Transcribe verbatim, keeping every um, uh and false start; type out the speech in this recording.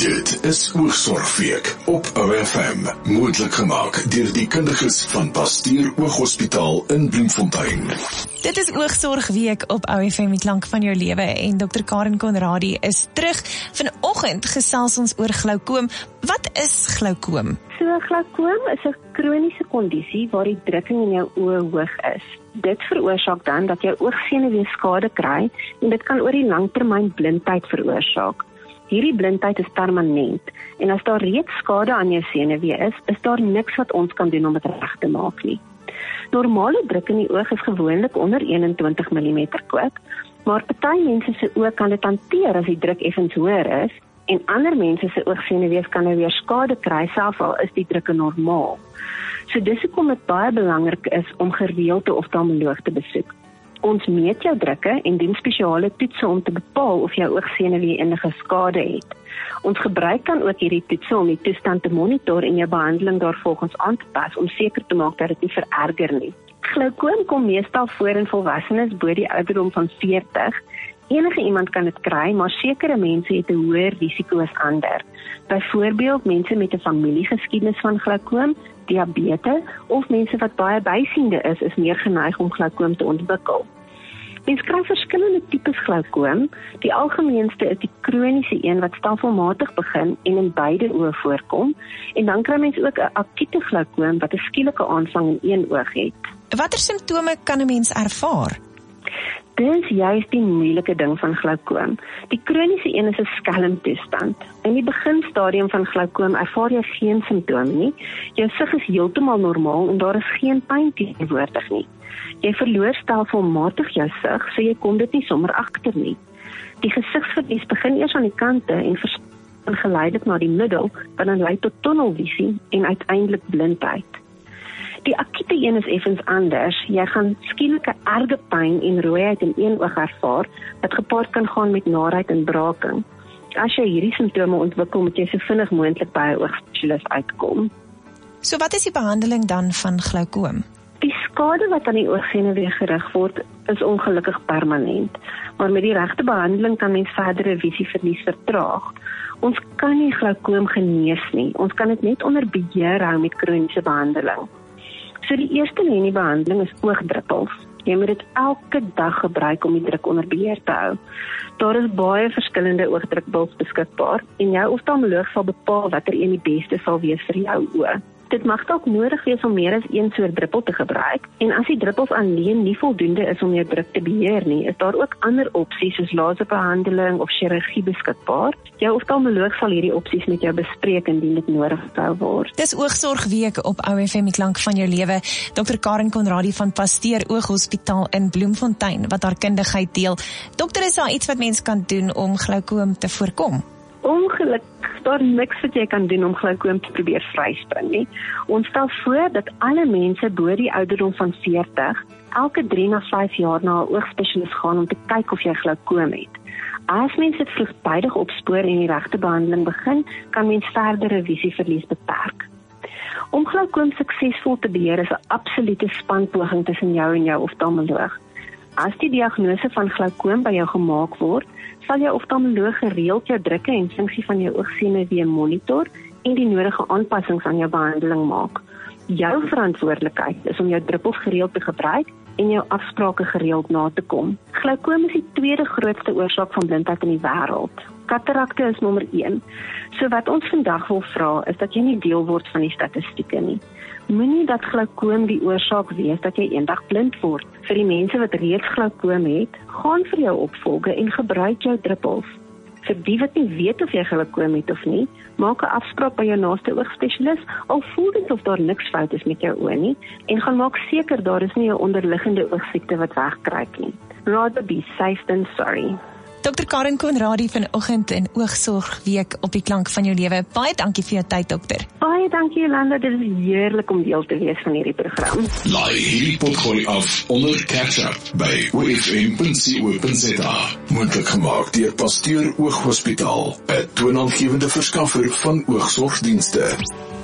Dit is Oogsorgweek op O F M, moontlik gemaak deur die kundiges van Pastier Ooghospitaal in Bloemfontein. Dit is Oogsorgweek op O F M, die klank van jou lewe, en dokter Karen Conradie is terug. Vanoggend gesels ons oor glaukoom. Wat is glaukoom? So, glaukoom is 'n kroniese kondisie waar die drukking in jou oë hoog is. Dit veroorsaak dan dat jou oogsenuwee skade kry en dit kan oor die langtermyn blindheid veroorsaak. Hierdie blindheid is permanent en as daar reeds skade aan jou senuwee is, is daar niks wat ons kan doen om dit reg te maak nie. Normale druk in die oog is gewoonlik onder eenentwintig millimeter kwik, maar party mense se oë kan dit hanteer as die druk effens hoër is en ander mense se oogsenuwees kan nou weer skade kry selfs al is die drukke normaal. So dis hoekom dit baie belangrik is om gereeld 'n oftalmoloog te besoek. Ons meet jou drukke en doen spesiale toetse om te bepaal of jou oogsenuwee enige skade het. Ons gebruik dan ook hierdie toetse om die toestand te monitor en jou behandeling daarvolgens aan te pas om seker te maak dat dit nie vererger nie. Glaukoom kom meestal voor in volwassenes bo die ouderdom van veertig. Enige iemand kan dit kry, maar sekere mense het 'n hoër risiko as ander. Byvoorbeeld mense met 'n familiegeskiedenis van glaukoom, diabetes of mense wat baie bysiende is, is meer geneig om glaukoom te ontwikkel. Mens kry verskillende tipes glaukoom. Die algemeenste is die kroniese een wat stelselmatig begin en in beide oë voorkom. En dan kry mens ook 'n akute glaukoom wat 'n skielike aanvang in een oog het. Watter simptome kan 'n mens ervaar? Dis juist die moeilike ding van glaukoom. Die kroniese een is 'n skelmtoestand. In die beginstadium van glaukoom ervaar jy geen simptome nie. Jou sig is heeltemal normaal en daar is geen pyn teenwoordig nie. Jy verloor stelselmatig jou sig, so jy kom dit nie sommer agter nie. Die gesigsverlies begin eers aan die kante en versprei geleidelik na die middel, wat dan lei tot tunnelvisie en uiteindelik blindheid. Die akute een is effens anders. Jy gaan skielike erge pyn en rooiheid in een oog ervaar, wat gepaard kan gaan met naarheid en braaking. As jy hierdie simptome ontwikkel, moet jy so vinnig moontlik by 'n oogspesialis uitkom. So wat is die behandeling dan van glaukoom? Die skade wat aan die oogsenuwee gerig word, is ongelukkig permanent. Maar met die regte behandeling kan mens verdere visieverlies vertraag. Ons kan nie glaukoom genees nie. Ons kan dit net onder beheer hou met kroniese behandeling. So die eerste lê in die behandeling is oogdruppels. Jy moet dit elke dag gebruik om die druk onder beheer te hou. Daar is baie verskillende oogdruppels beskikbaar en jou oftalmoloog sal bepaal watter een die beste sal wees vir jou oë. Dit mag dalk nodig wees om meer as een soort druppel te gebruik en as die druppels alleen nie voldoende is om jou druk te beheer nie, is daar ook ander opsies soos laserbehandeling of chirurgie beskikbaar. Jou oftalmoloog sal hierdie opsies met jou bespreek indien dit nodig sou word. Dis Oogsorgweek op O F M, die klank van jou lewe. dokter Karen Conradie van Pastier Ooghospitaal in Bloemfontein wat haar kundigheid deel. Dokter, is daar iets wat mens kan doen om glaukoom te voorkom? Ongelukkig is daar niks wat jy kan doen om glaukoom te probeer vryspring nie. Ons stel voor dat alle mense bo die ouderdom van veertig elke drie na vyf jaar na 'n oogspesialis gaan om te kyk of jy glaukoom het. As mens dit vroegtydig opspoor en die regte behandeling begin, kan mens verdere visieverlies beperk. Om glaukoom suksesvol te beheer is 'n absolute spanpoging tussen jou en jou oftalmoloog. As die diagnose van glaukoom by jou gemaak word, sal jou oftalmoloog gereeld jou drukke en funksie van jou oogsenuwee monitor en die nodige aanpassings aan jou behandeling maak. Jou verantwoordelikheid is om jou druppels gereeld te gebruik en jou afsprake gereeld na te kom. Glaukoom is die tweede grootste oorsaak van blindheid in die wêreld. Katarakte is nommer een. So wat ons vandag wil vra is dat jy nie deel word van die statistieke nie. Moenie dat glaukoom die oorsaak wees dat jy eendag blind word. Vir die mense wat reeds glaukoom het, gaan vir jou opvolge en gebruik jou druppels. Vir die wat nie weet of jy glaukoom het of nie, maak 'n afspraak by jou naaste oogspesialis, al voel dit of daar niks fout is met jou oë nie, en gaan maak seker daar is nie 'n onderliggende oogsiekte wat wegkruip nie. Rather be safe than sorry. dokter Karen Conradie vanoggend in Oogsorgweek op die klank van jou lewe. Baie dankie vir jou tyd, dokter. Baie dankie, Jolanda. Dit is heerlik om deel te wees van hierdie program. Laai hierdie potgooi af onder Catch Up by O F M punt co punt za. Moontlik gemaak deur Pastier Ooghospitaal, 'n toonaangewende verskaffer van oogsorgdienste.